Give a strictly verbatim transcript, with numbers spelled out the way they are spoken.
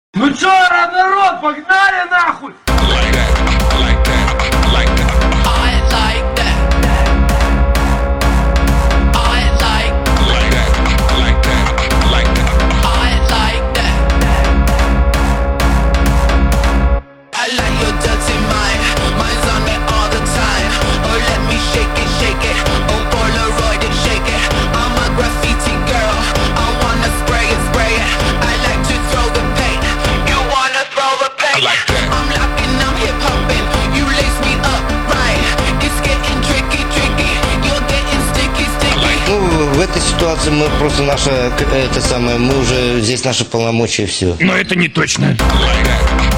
Ну чё, народ, погнали нахуй! Like that, like that, like that. I like that. I like. Like that, like that, like that. I like that. I like your dirty mind. Mine's on me all the time. Oh, let me shake it, shake it. Oh, Polaroid it, shake it. I'm a graffiti girl. I wanna spray it, spray it. I like to throw the paint. You wanna throw the paint? I like that. I'm locking, I'm hip hopping. You lace me up right. It's getting tricky, tricky. You're getting sticky, sticky. Ну, в этой ситуации мы просто наша, это самое, мы уже, здесь наши полномочия, все. Но это не точно. Like that,